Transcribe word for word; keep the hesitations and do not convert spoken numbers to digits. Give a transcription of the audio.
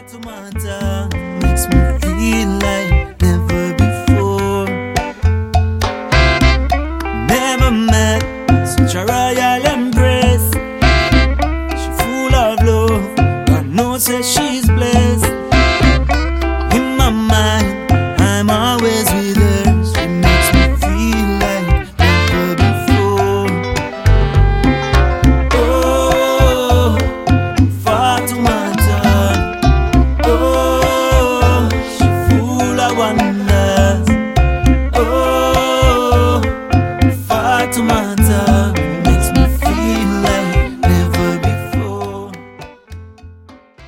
Fatoumata makes me feel like never before. Never met such a royal embrace. She full of love, God knows that she's blessed. In my mind, I'm always with her. She makes me feel like never before. Oh, Fatoumata, oh, she full of wonder.